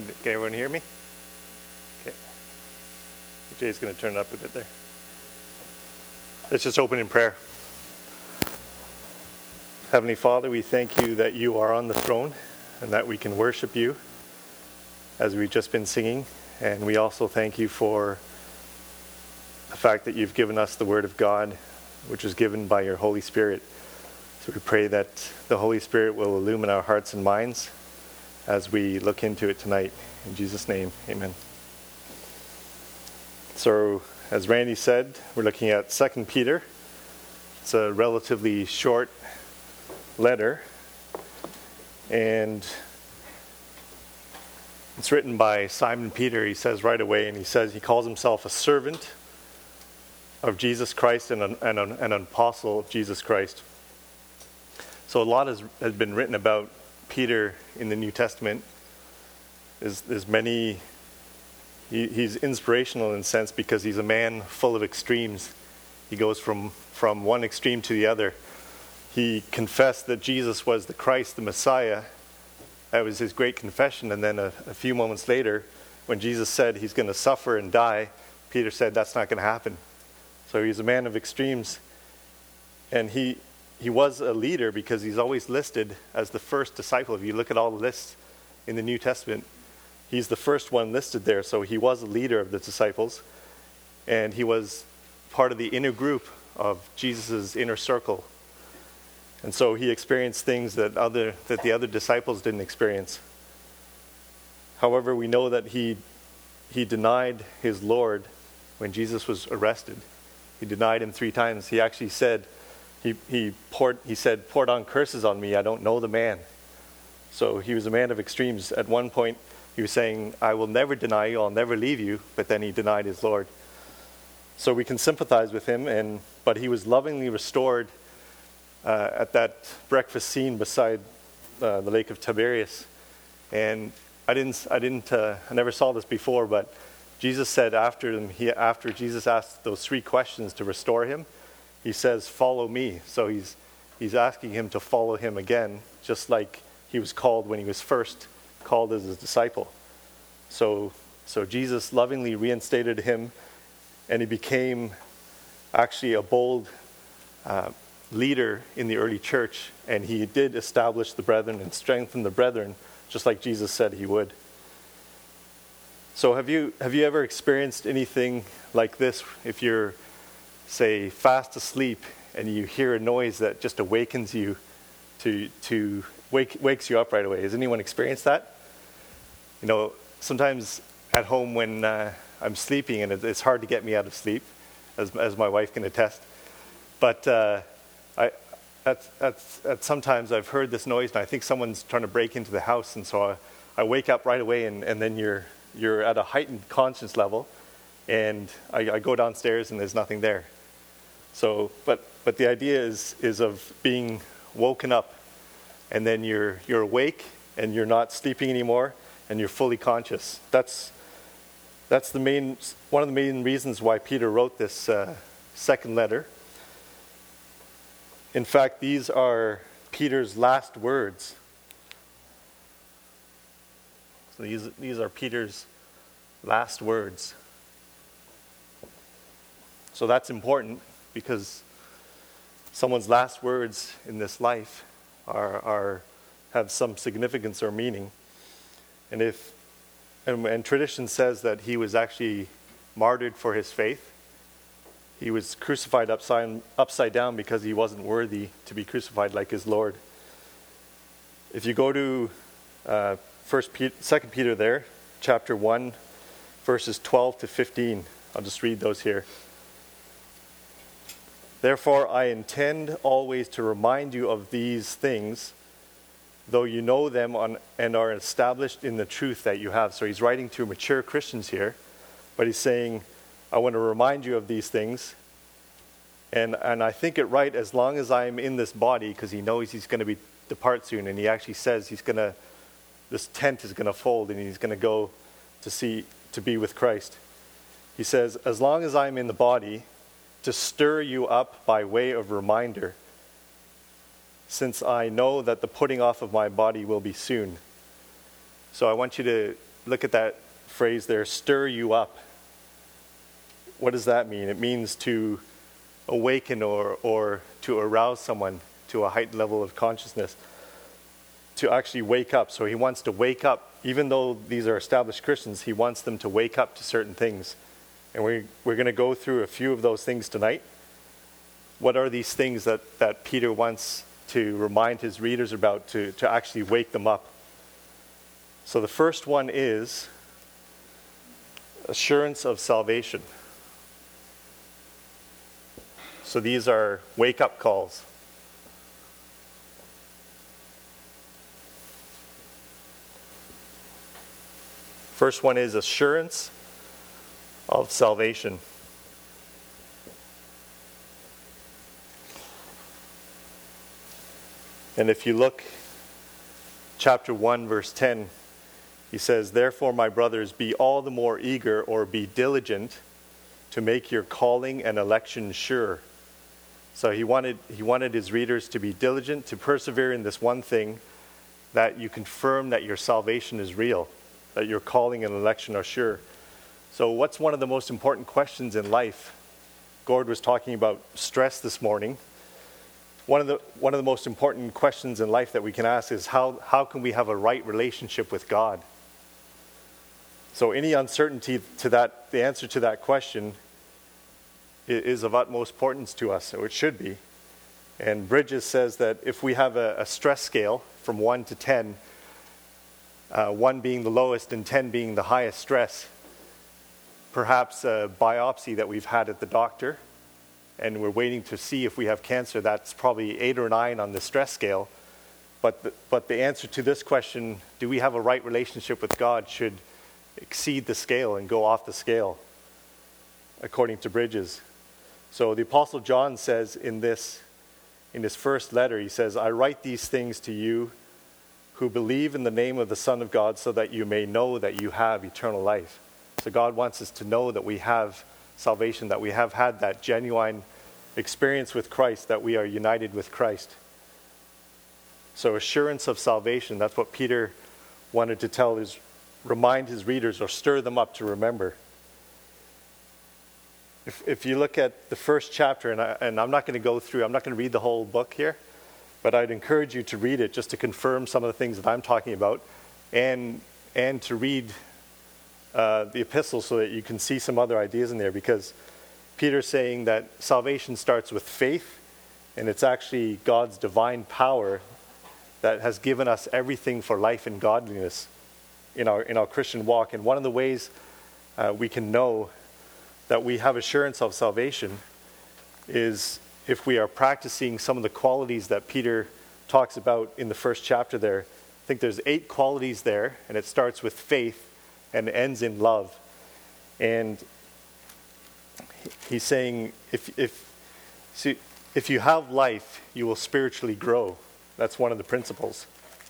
Can everyone hear me? Okay. Jay's going to turn it up a bit there. Let's just open in prayer. Heavenly Father, we thank you that you are on the throne and that we can worship you as we've just been singing. And we also thank you for the fact that you've given us the Word of God, which was given by your Holy Spirit. So we pray that the Holy Spirit will illumine our hearts and minds as we look into it tonight. In Jesus' name, amen. So, as Randy said, we're looking at 2 Peter. It's a relatively short letter, and it's written by Simon Peter. He says right away, and he calls himself a servant of Jesus Christ and an apostle of Jesus Christ. So a lot has been written about Peter in the New Testament. There's many. He's inspirational in a sense because he's a man full of extremes. He goes from one extreme to the other. He confessed that Jesus was the Christ, the Messiah. That was his great confession. And then a few moments later, when Jesus said he's going to suffer and die, Peter said that's not going to happen. So he's a man of extremes. And he was a leader because he's always listed as the first disciple. If you look at all the lists in the New Testament, he's the first one listed there. So he was a leader of the disciples. And he was part of the inner group of Jesus' inner circle. And so he experienced things that the other disciples didn't experience. However, we know that he denied his Lord when Jesus was arrested. He denied him 3 times. He actually said, he poured on curses on me. I don't know the man. So he was a man of extremes. At one point, he was saying, I will never deny you, I'll never leave you. But then he denied his Lord. So we can sympathize with him, but he was lovingly restored at that breakfast scene beside the Lake of Tiberias. And I never saw this before, but Jesus said after Jesus asked those 3 questions to restore him, he says, follow me. So he's asking him to follow him again, just like he was called when he was first called as a disciple. So Jesus lovingly reinstated him, and he became actually a bold leader in the early church, and he did establish the brethren and strengthen the brethren, just like Jesus said he would. So have you ever experienced anything like this? If you're, say, fast asleep and you hear a noise that just awakens you wakes you up right away. Has anyone experienced that? You know, sometimes at home when I'm sleeping and it's hard to get me out of sleep, as my wife can attest. But sometimes I've heard this noise and I think someone's trying to break into the house, and so I wake up right away, and then you're at a heightened conscience level, and I go downstairs and there's nothing there. So, but the idea is of being woken up, and then you're awake and you're not sleeping anymore, and you're fully conscious. That's one of the main reasons why Peter wrote this second letter. In fact, these are Peter's last words. So these are Peter's last words. So that's important, because someone's last words in this life have some significance or meaning. And tradition says that he was actually martyred for his faith. He was crucified upside down because he wasn't worthy to be crucified like his Lord. If you go to 2 Peter there, chapter 1, verses 12 to 15, I'll just read those here. Therefore, I intend always to remind you of these things, though you know them and are established in the truth that you have. So he's writing to mature Christians here, but he's saying, I want to remind you of these things, and I think it right as long as I'm in this body, because he knows he's going to depart soon, and he actually says this tent is going to fold, and he's going to go to be with Christ. He says, as long as I'm in the body, to stir you up by way of reminder, since I know that the putting off of my body will be soon. So I want you to look at that phrase there, stir you up. What does that mean? It means to awaken or to arouse someone to a heightened level of consciousness, to actually wake up. So he wants to wake up, even though these are established Christians, he wants them to wake up to certain things. And we're going to go through a few of those things tonight. What are these things that Peter wants to remind his readers about to actually wake them up? So the first one is assurance of salvation. So these are wake-up calls. First one is assurance of salvation. And if you look, chapter 1, verse 10, he says, "Therefore, my brothers, be all the more eager or be diligent to make your calling and election sure." So he wanted his readers to be diligent, to persevere in this one thing, that you confirm that your salvation is real, that your calling and election are sure. So what's one of the most important questions in life? Gord was talking about stress this morning. One of the most important questions in life that we can ask is how can we have a right relationship with God? So any uncertainty to that, the answer to that question is of utmost importance to us, or it should be. And Bridges says that if we have a stress scale from 1 to 10, 1 being the lowest and 10 being the highest stress, perhaps a biopsy that we've had at the doctor, and we're waiting to see if we have cancer, that's probably 8 or 9 on the stress scale. But the answer to this question, do we have a right relationship with God, should exceed the scale and go off the scale, according to Bridges. So the Apostle John says in his first letter, he says, "I write these things to you who believe in the name of the Son of God, so that you may know that you have eternal life." So God wants us to know that we have salvation, that we have had that genuine experience with Christ, that we are united with Christ. So assurance of salvation, that's what Peter wanted to remind his readers, or stir them up to remember. If you look at the first chapter, and I'm not going to read the whole book here, but I'd encourage you to read it just to confirm some of the things that I'm talking about, and to read the epistle so that you can see some other ideas in there, because Peter's saying that salvation starts with faith, and it's actually God's divine power that has given us everything for life and godliness in our Christian walk. And one of the ways we can know that we have assurance of salvation is if we are practicing some of the qualities that Peter talks about in the first chapter there. I think there's 8 qualities there, and it starts with faith and ends in love. And he's saying if you have life, you will spiritually grow. That's one of the principles.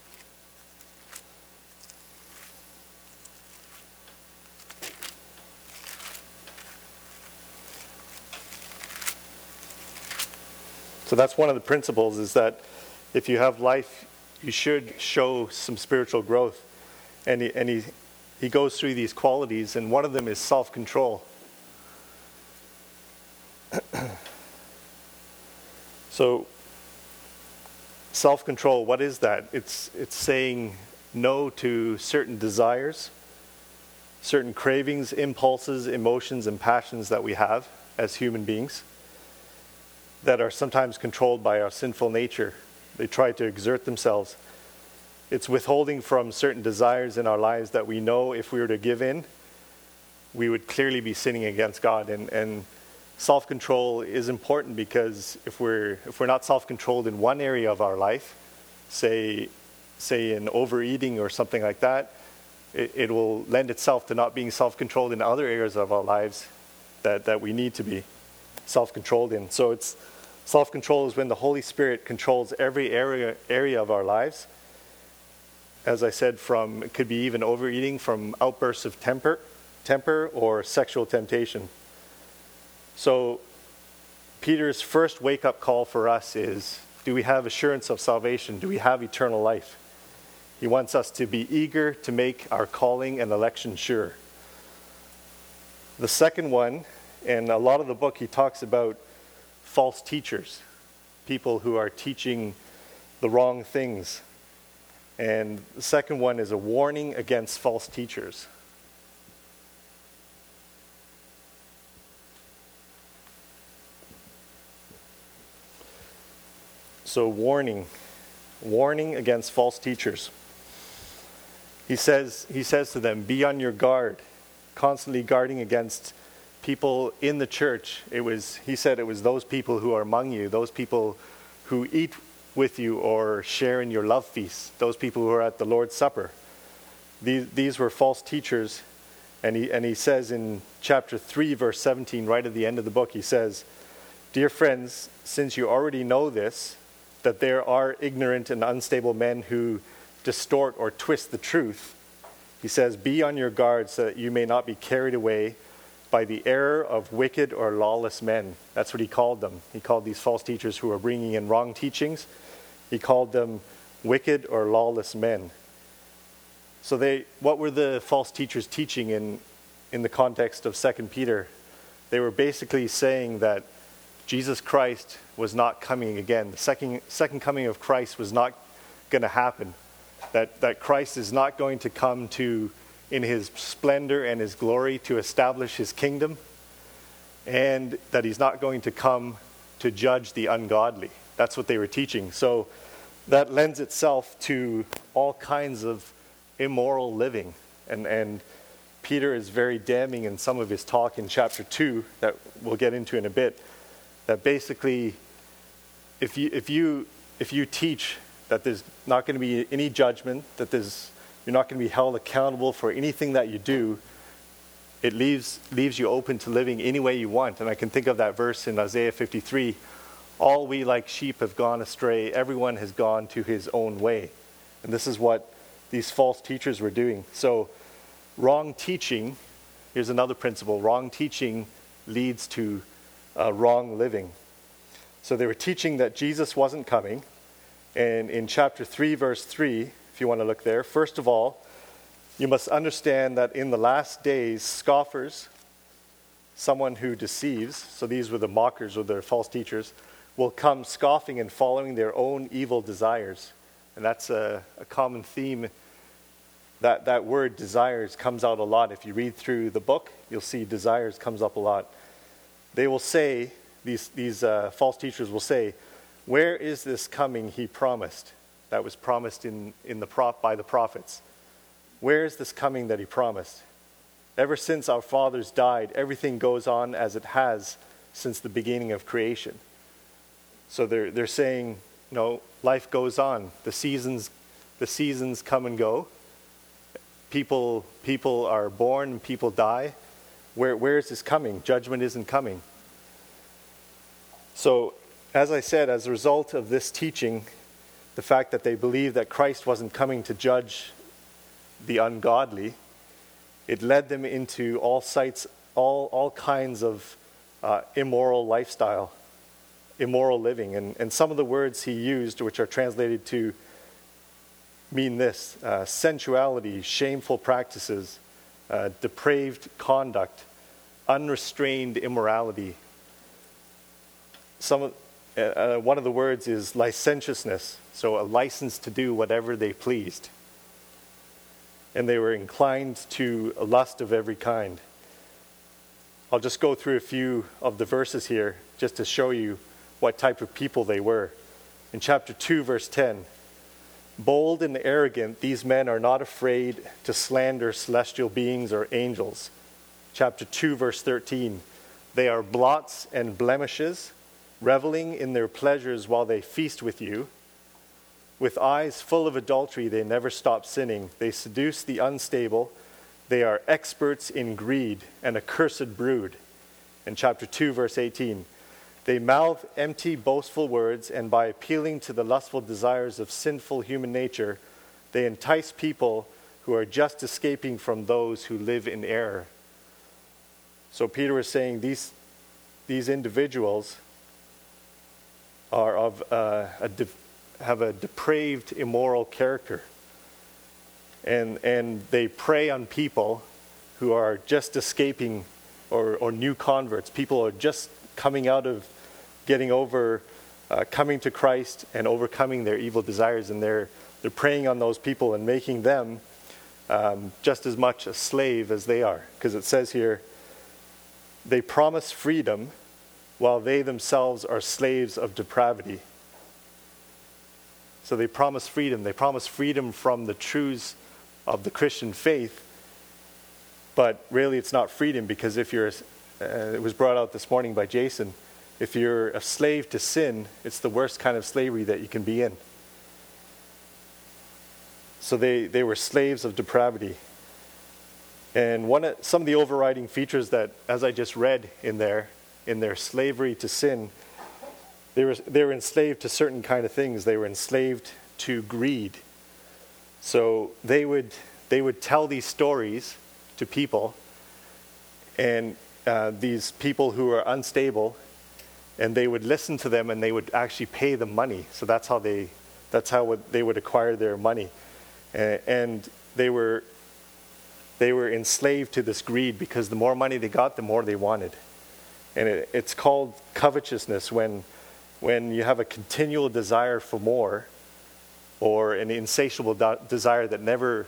So that's one of the principles, is that if you have life, you should show some spiritual growth. And he goes through these qualities, and one of them is self-control. So self-control, what is that? It's saying no to certain desires, certain cravings, impulses, emotions, and passions that we have as human beings, that are sometimes controlled by our sinful nature. They try to exert themselves. It's withholding from certain desires in our lives that we know if we were to give in, we would clearly be sinning against God. And self-control is important, because if we're not self-controlled in one area of our life, say in overeating or something like that, it will lend itself to not being self-controlled in other areas of our lives that we need to be self-controlled in. So self-control is when the Holy Spirit controls every area of our lives. As I said, it could be even overeating, from outbursts of temper or sexual temptation. So Peter's first wake-up call for us is, do we have assurance of salvation? Do we have eternal life? He wants us to be eager to make our calling and election sure. The second one, and a lot of the book, he talks about false teachers, people who are teaching the wrong things. And the second one is a warning against false teachers. So warning against false teachers. He says to them, be on your guard, constantly guarding against people in the church. He said it was those people who are among you, those people who eat with you or share in your love feasts, those people who are at the Lord's Supper. These were false teachers. And he says in chapter 3, verse 17, right at the end of the book, he says, dear friends, since you already know this, that there are ignorant and unstable men who distort or twist the truth, he says, be on your guard so that you may not be carried away by the error of wicked or lawless men. That's what he called them. He called these false teachers who are bringing in wrong teachings, he called them wicked or lawless men. So what were the false teachers teaching in the context of 2 Peter? They were basically saying that Jesus Christ was not coming again. The second coming of Christ was not going to happen. That Christ is not going to come in his splendor and his glory to establish his kingdom, and that he's not going to come to judge the ungodly. That's what they were teaching. So that lends itself to all kinds of immoral living. And Peter is very damning in some of his talk in chapter 2 that we'll get into in a bit. That basically, if you teach that there's not going to be any judgment, that you're not going to be held accountable for anything that you do, it leaves you open to living any way you want. And I can think of that verse in Isaiah 53, all we like sheep have gone astray, everyone has gone to his own way. And this is what these false teachers were doing. So wrong teaching, here's another principle, wrong teaching leads to wrong living. So they were teaching that Jesus wasn't coming. And in chapter 3, verse 3, if you want to look there, first of all, you must understand that in the last days, scoffers, someone who deceives, so these were the mockers or the false teachers, will come scoffing and following their own evil desires. And that's a common theme. That word desires comes out a lot. If you read through the book, you'll see desires comes up a lot. They will say, these false teachers will say, where is this coming he promised? That was promised by the prophets. Where is this coming that he promised? Ever since our fathers died, everything goes on as it has since the beginning of creation. So they're saying, life goes on. The seasons come and go. People are born and people die. Where is this coming? Judgment isn't coming. So, as I said, as a result of this teaching, the fact that they believed that Christ wasn't coming to judge the ungodly, it led them into all kinds of immoral lifestyle, immoral living. And some of the words he used, which are translated to mean this, sensuality, shameful practices, depraved conduct, unrestrained immorality. One of the words is licentiousness, so a license to do whatever they pleased. And they were inclined to a lust of every kind. I'll just go through a few of the verses here just to show you what type of people they were. In chapter 2, verse 10, bold and arrogant, these men are not afraid to slander celestial beings or angels. Chapter 2, verse 13, they are blots and blemishes, reveling in their pleasures while they feast with you. With eyes full of adultery, they never stop sinning. They seduce the unstable. They are experts in greed, an accursed brood. In chapter 2, verse 18, they mouth empty, boastful words, and by appealing to the lustful desires of sinful human nature, they entice people who are just escaping from those who live in error. So Peter was saying these individuals are have a depraved, immoral character. and they prey on people who are just escaping or new converts. People are just coming out of getting over, coming to Christ and overcoming their evil desires, and they're preying on those people and making them just as much a slave as they are. Because it says here, they promise freedom while they themselves are slaves of depravity. So they promise freedom. They promise freedom from the truths of the Christian faith, but really it's not freedom, because if you're, it was brought out this morning by Jason, if you're a slave to sin, it's the worst kind of slavery that you can be in. So they were slaves of depravity. And some of the overriding features that, as I just read in their slavery to sin, they were enslaved to certain kind of things. They were enslaved to greed. So they would tell these stories to people, and these people who are unstable, and they would listen to them, and they would actually pay them money. So that's how they would acquire their money, and they were enslaved to this greed, because the more money they got, the more they wanted. And it's called covetousness when you have a continual desire for more, or an insatiable desire that never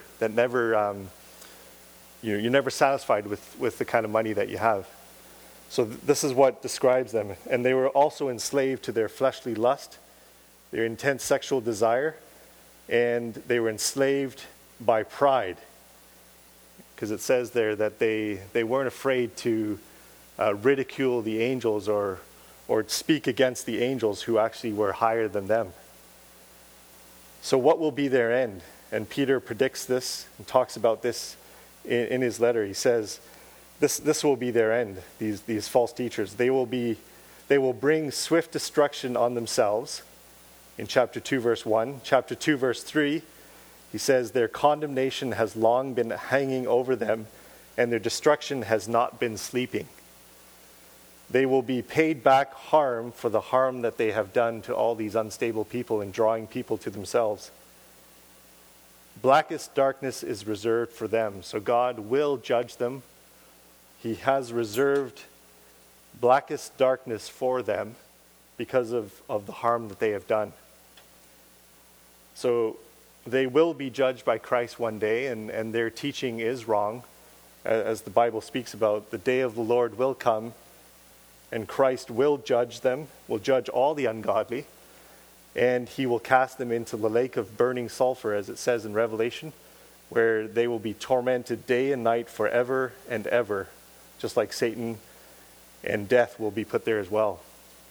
you're never satisfied with the kind of money that you have. So this is what describes them. And they were also enslaved to their fleshly lust, their intense sexual desire, and they were enslaved by pride. Because it says there that they weren't afraid to ridicule the angels or speak against the angels who actually were higher than them. So what will be their end? And Peter predicts this and talks about this in his letter. He says, this will be their end, these false teachers. They will bring swift destruction on themselves. In chapter 2, verse 1. Chapter 2, verse 3, he says, their condemnation has long been hanging over them, and their destruction has not been sleeping. They will be paid back harm for the harm that they have done to all these unstable people in drawing people to themselves. Blackest darkness is reserved for them, so God will judge them. He has reserved blackest darkness for them because of the harm that they have done. So they will be judged by Christ one day, and their teaching is wrong. As the Bible speaks about, the day of the Lord will come, and Christ will judge them, will judge all the ungodly, and he will cast them into the lake of burning sulfur, as it says in Revelation, where they will be tormented day and night forever and ever, just like Satan, and death will be put there as well.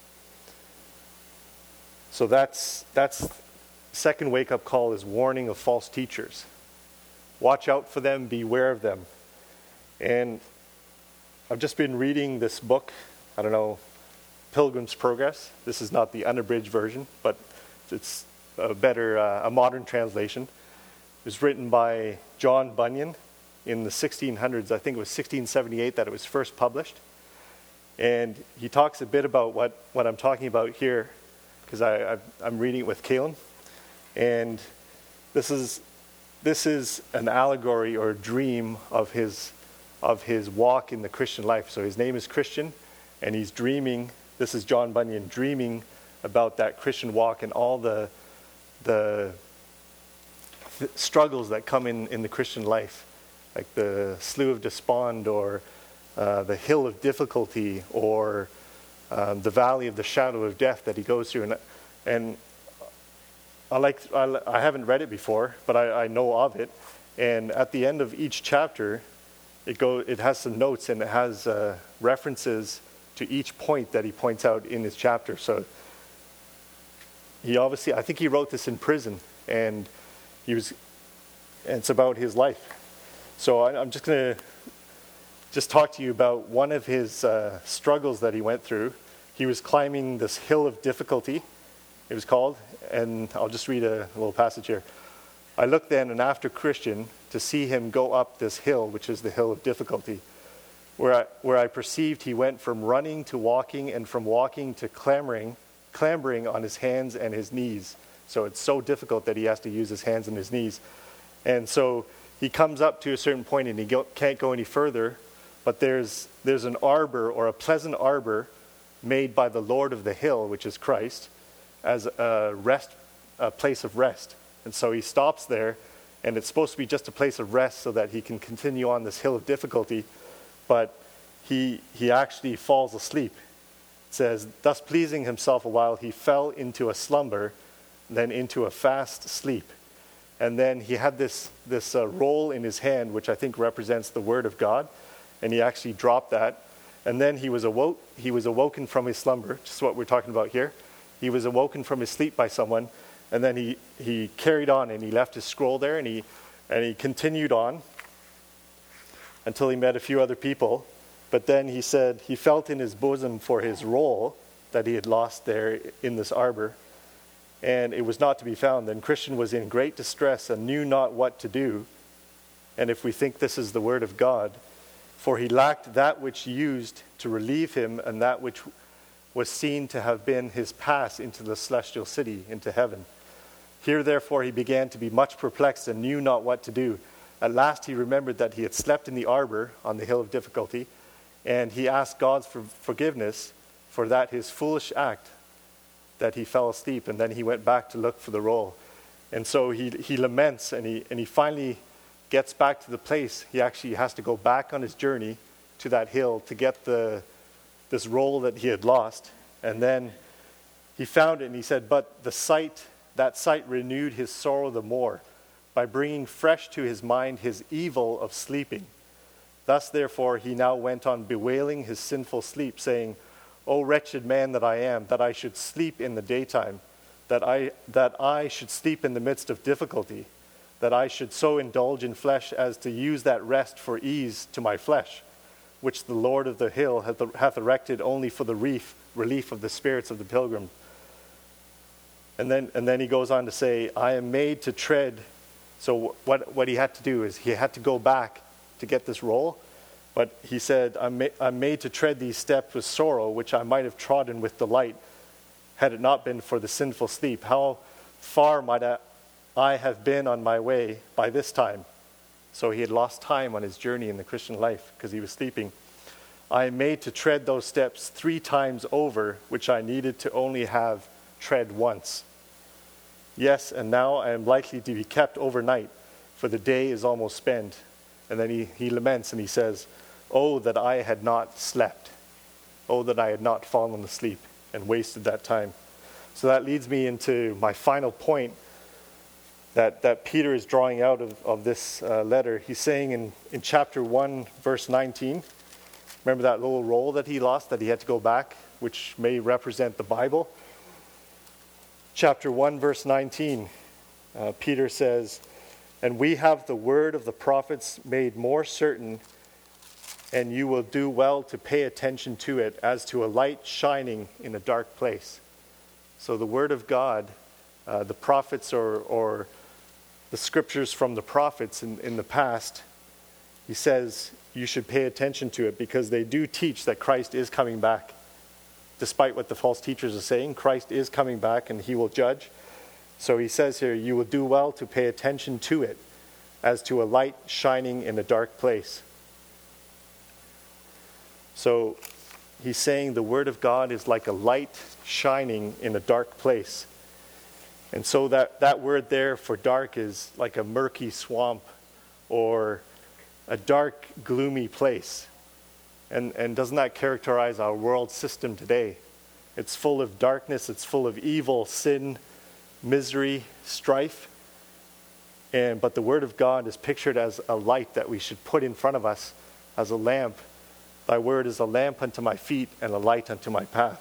So that's second wake-up call, is warning of false teachers. Watch out for them, beware of them. And I've just been reading this book, I don't know, Pilgrim's Progress. This is not the unabridged version, but it's a modern translation. It was written by John Bunyan in the 1600s. I think it was 1678 that it was first published. And he talks a bit about what I'm talking about here, because I'm reading it with Kaylin. And this is an allegory or a dream of his walk in the Christian life. So his name is Christian, and he's dreaming. This is John Bunyan dreaming about that Christian walk and all the struggles that come in the Christian life, like the Slough of Despond, or the Hill of Difficulty, or the Valley of the Shadow of Death that he goes through. And I haven't read it before, but I know of it. And at the end of each chapter, it has some notes, and it has references to each point that he points out in his chapter. So I think he wrote this in prison, and it's about his life. So I'm just going to talk to you about one of his struggles that he went through. He was climbing this hill of difficulty, it was called, and I'll just read a little passage here. I looked then, and after Christian, to see him go up this hill, which is the hill of difficulty, where I perceived he went from running to walking, and from walking to clambering on his hands and his knees. So it's so difficult that he has to use his hands and his knees. And so he comes up to a certain point and he can't go any further, but there's an arbor, or a pleasant arbor, made by the Lord of the hill, which is Christ, as a place of rest. And so he stops there, and it's supposed to be just a place of rest so that he can continue on this hill of difficulty, but he actually falls asleep. It says, thus pleasing himself a while, he fell into a slumber, then into a fast sleep. And then he had this roll in his hand, which I think represents the word of God, and he actually dropped that. And then he was awoken from his slumber, just what we're talking about here. He was awoken from his sleep by someone, and then he carried on, and he left his scroll there, and he continued on until he met a few other people. But then he said he felt in his bosom for his roll that he had lost there in this arbor, and it was not to be found. Then Christian was in great distress and knew not what to do. And if we think this is the word of God, for he lacked that which used to relieve him, and that which was seen to have been his pass into the celestial city, into heaven. Here therefore he began to be much perplexed and knew not what to do. At last he remembered that he had slept in the arbor on the hill of difficulty, and he asked God's forgiveness for that his foolish act, that he fell asleep, and then he went back to look for the roll. And so he laments, and he finally gets back to the place. He actually has to go back on his journey to that hill to get this roll that he had lost. And then he found it, and he said, but that sight renewed his sorrow the more, by bringing fresh to his mind his evil of sleeping. Thus therefore he now went on bewailing his sinful sleep, saying, O wretched man that I am, that I should sleep in the daytime, that I should sleep in the midst of difficulty, that I should so indulge in flesh as to use that rest for ease to my flesh, which the Lord of the hill hath erected only for the relief of the spirits of the pilgrim. And then he goes on to say, I am made to tread. So what he had to do is he had to go back to get this roll. But he said, I'm made to tread these steps with sorrow, which I might have trodden with delight, had it not been for the sinful sleep. How far might I have been on my way by this time? So he had lost time on his journey in the Christian life because he was sleeping. I am made to tread those steps 3 times over, which I needed to only have tread once. Yes, and now I am likely to be kept overnight, for the day is almost spent. And then he laments and he says, oh, that I had not slept. Oh, that I had not fallen asleep and wasted that time. So that leads me into my final point that Peter is drawing out of this letter. He's saying in chapter 1, verse 19, remember that little roll that he lost, that he had to go back, which may represent the Bible? Chapter 1, verse 19, Peter says, and we have the word of the prophets made more certain, and you will do well to pay attention to it as to a light shining in a dark place. So the word of God, the prophets or the scriptures from the prophets in the past, he says you should pay attention to it because they do teach that Christ is coming back. Despite what the false teachers are saying, Christ is coming back and he will judge. So he says here, you will do well to pay attention to it as to a light shining in a dark place. So he's saying the word of God is like a light shining in a dark place. And so that word there for dark is like a murky swamp or a dark, gloomy place. And doesn't that characterize our world system today? It's full of darkness, it's full of evil, sin, misery, strife. But the word of God is pictured as a light that we should put in front of us as a lamp. Thy word is a lamp unto my feet and a light unto my path.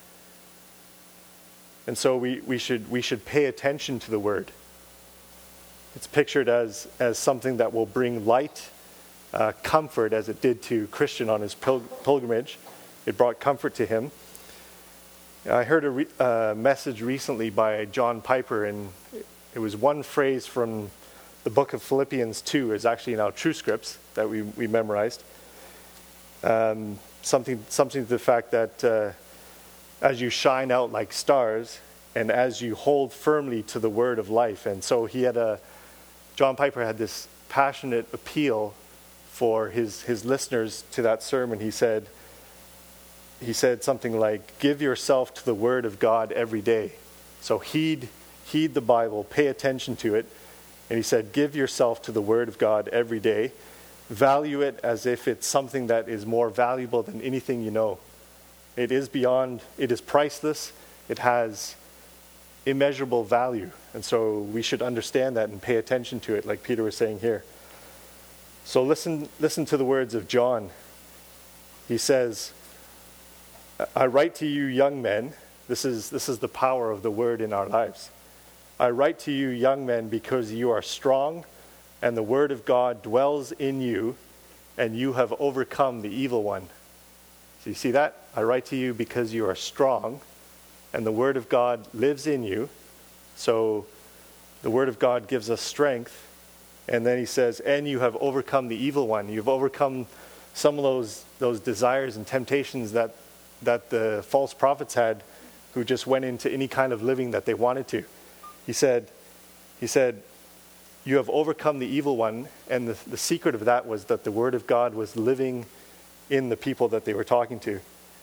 And so we should pay attention to the word. It's pictured as something that will bring light, comfort, as it did to Christian on his pilgrimage. It brought comfort to him. I heard a message recently by John Piper, and it was one phrase from the book of Philippians 2, is actually in our True Scripts that we memorized. Something to the fact that as you shine out like stars, and as you hold firmly to the word of life. And so John Piper had this passionate appeal for his listeners to that sermon. He said something like, give yourself to the Word of God every day. So heed the Bible, pay attention to it. And he said, give yourself to the Word of God every day. Value it as if it's something that is more valuable than anything you know. It is priceless. It has immeasurable value. And so we should understand that and pay attention to it, like Peter was saying here. So listen to the words of John. He says, I write to you young men. This is the power of the word in our lives. I write to you young men because you are strong and the word of God dwells in you and you have overcome the evil one. So you see that? I write to you because you are strong and the word of God lives in you. So the word of God gives us strength. And then he says, and you have overcome the evil one. You've overcome some of those desires and temptations that the false prophets had, who just went into any kind of living that they wanted to. He said, you have overcome the evil one, and the secret of that was that the word of God was living in the people that they were talking to.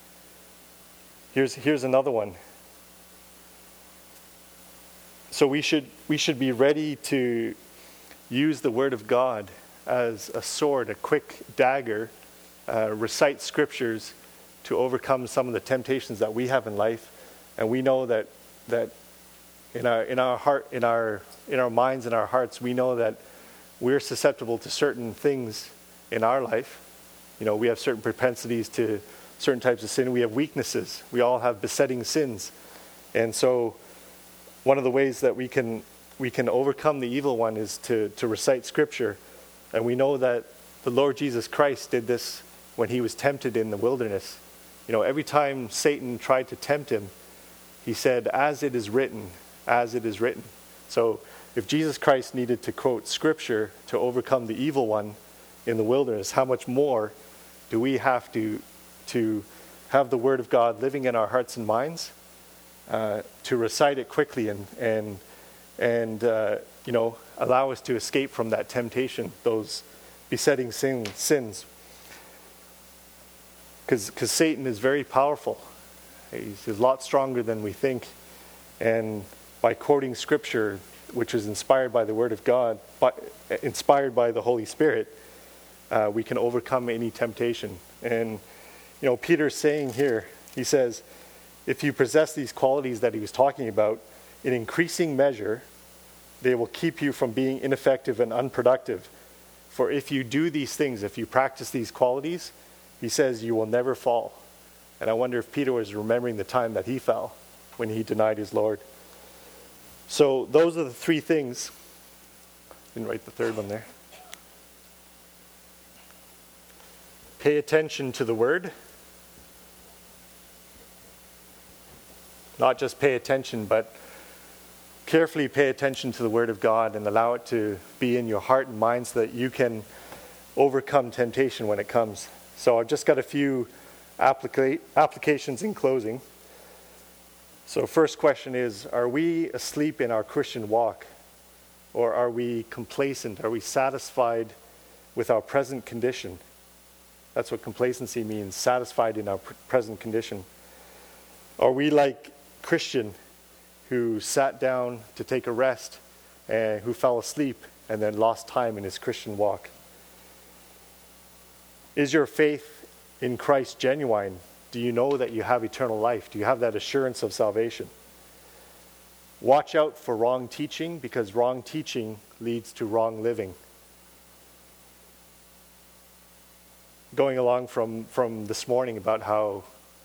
Here's another one. So we should be ready to use the word of God as a sword, a quick dagger, recite scriptures to overcome some of the temptations that we have in life. And we know that in our heart, in our minds, in our hearts, we know that we're susceptible to certain things in our life. You know, we have certain propensities to certain types of sin. We have weaknesses. We all have besetting sins. And so one of the ways that we can overcome the evil one is to recite scripture. And we know that the Lord Jesus Christ did this when he was tempted in the wilderness. You know, every time Satan tried to tempt him, he said, as it is written, as it is written. So if Jesus Christ needed to quote scripture to overcome the evil one in the wilderness, how much more do we have to have the word of God living in our hearts and minds, to recite it quickly and allow us to escape from that temptation, those besetting sins. Because Satan is very powerful. He's a lot stronger than we think. And by quoting scripture, which is inspired by the word of God, inspired by the Holy Spirit, we can overcome any temptation. And, Peter's saying here, he says, if you possess these qualities that he was talking about, in increasing measure, they will keep you from being ineffective and unproductive. For if you do these things, if you practice these qualities, he says you will never fall. And I wonder if Peter was remembering the time that he fell when he denied his Lord. So those are the three things. Didn't write the third one there. Pay attention to the word. Not just pay attention, but carefully pay attention to the word of God and allow it to be in your heart and mind so that you can overcome temptation when it comes. So I've just got a few applications in closing. So first question is, are we asleep in our Christian walk? Or are we complacent? Are we satisfied with our present condition? That's what complacency means, satisfied in our present condition. Are we like Christian who sat down to take a rest and who fell asleep and then lost time in his Christian walk? Is your faith in Christ genuine? Do you know that you have eternal life? Do you have that assurance of salvation? Watch out for wrong teaching, because wrong teaching leads to wrong living. Going along from this morning about how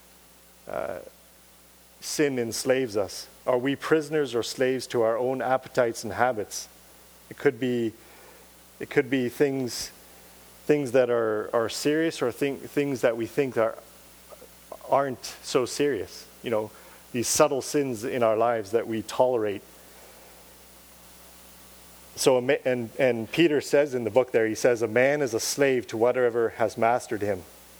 sin enslaves us. Are we prisoners or slaves to our own appetites and habits? It could be things that are serious, or things that we think aren't so serious. These subtle sins in our lives that we tolerate. So, and Peter says in the book there, he says, a man is a slave to whatever has mastered him.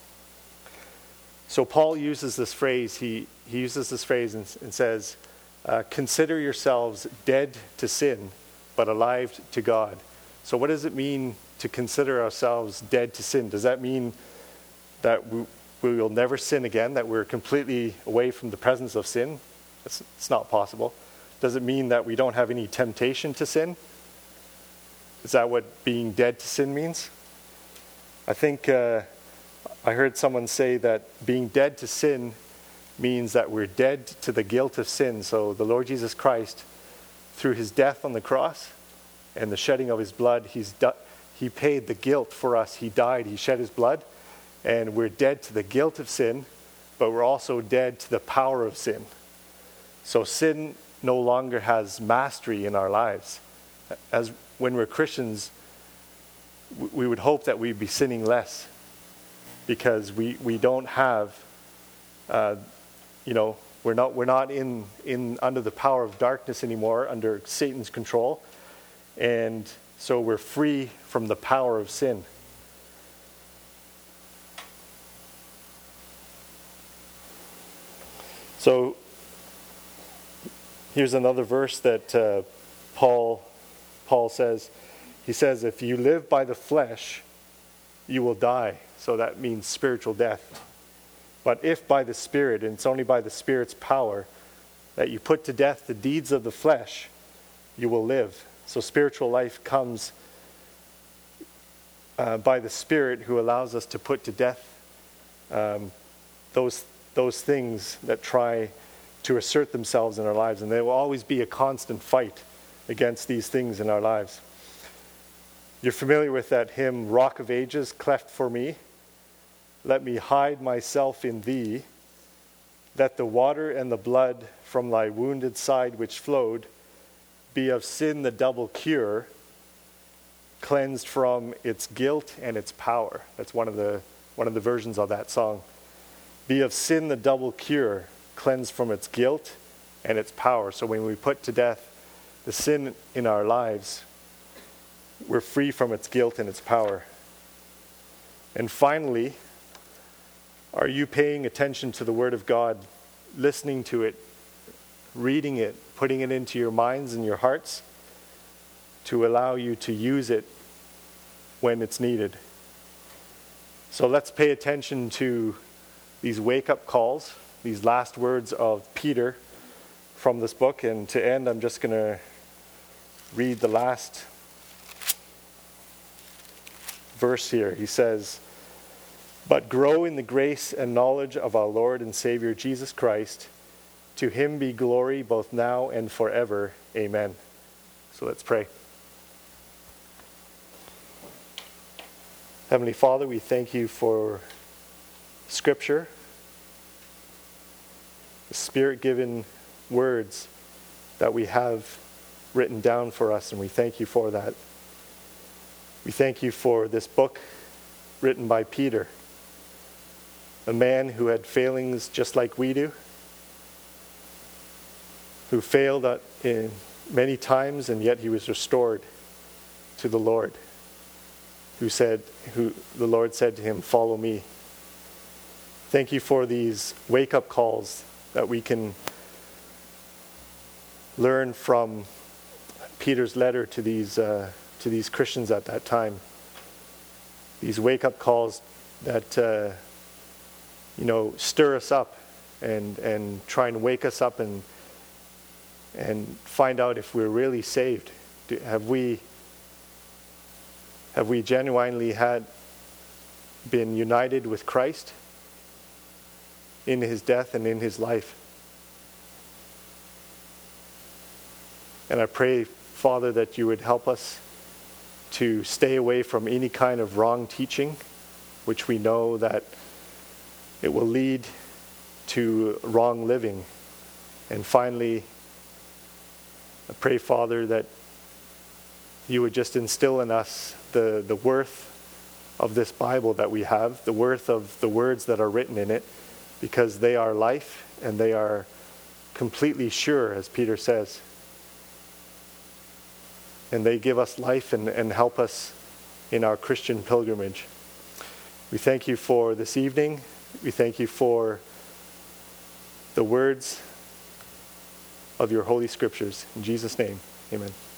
So Paul uses this phrase, he uses this phrase and says, consider yourselves dead to sin, but alive to God. So what does it mean to consider ourselves dead to sin? Does that mean that we will never sin again, that we're completely away from the presence of sin? It's not possible. Does it mean that we don't have any temptation to sin? Is that what being dead to sin means? I think I heard someone say that being dead to sin means that we're dead to the guilt of sin. So the Lord Jesus Christ, through his death on the cross and the shedding of his blood, he paid the guilt for us. He died, he shed his blood, and we're dead to the guilt of sin, but we're also dead to the power of sin. So sin no longer has mastery in our lives. As when we're Christians, we would hope that we'd be sinning less, because we don't have, we're not in under the power of darkness anymore, under Satan's control, and so we're free from the power of sin. So here's another verse that Paul says. He says, if you live by the flesh, you will die. So that means spiritual death. But if by the Spirit, and it's only by the Spirit's power, that you put to death the deeds of the flesh, you will live. So spiritual life comes by the Spirit, who allows us to put to death those things that try to assert themselves in our lives. And there will always be a constant fight against these things in our lives. You're familiar with that hymn, Rock of Ages, cleft for me. Let me hide myself in thee. Let the water and the blood from thy wounded side which flowed be of sin the double cure, cleansed from its guilt and its power. That's one of the versions of that song. Be of sin the double cure, cleansed from its guilt and its power. So when we put to death the sin in our lives, we're free from its guilt and its power. And finally, are you paying attention to the Word of God, listening to it, reading it, putting it into your minds and your hearts to allow you to use it when it's needed? So let's pay attention to these wake-up calls, these last words of Peter from this book. And to end, I'm just going to read the last verse here. He says, but grow in the grace and knowledge of our Lord and Savior Jesus Christ. To him be glory both now and forever. Amen. So let's pray. Heavenly Father, we thank you for Scripture, the Spirit-given words that we have written down for us, and we thank you for that. We thank you for this book written by Peter, a man who had failings just like we do, who failed in many times, and yet he was restored to the Lord, who the Lord said to him, follow me. Thank you for these wake-up calls that we can learn from Peter's letter to these Christians at that time. These wake-up calls that stir us up and try and wake us up and find out if we're really saved. Have we genuinely been united with Christ in his death and in his life? And I pray, Father, that you would help us to stay away from any kind of wrong teaching, which we know that it will lead to wrong living. And finally, I pray, Father, that you would just instill in us the worth of this Bible that we have, the worth of the words that are written in it, because they are life and they are completely sure, as Peter says. And they give us life and help us in our Christian pilgrimage. We thank you for this evening. We thank you for the words of your Holy Scriptures. In Jesus' name, amen.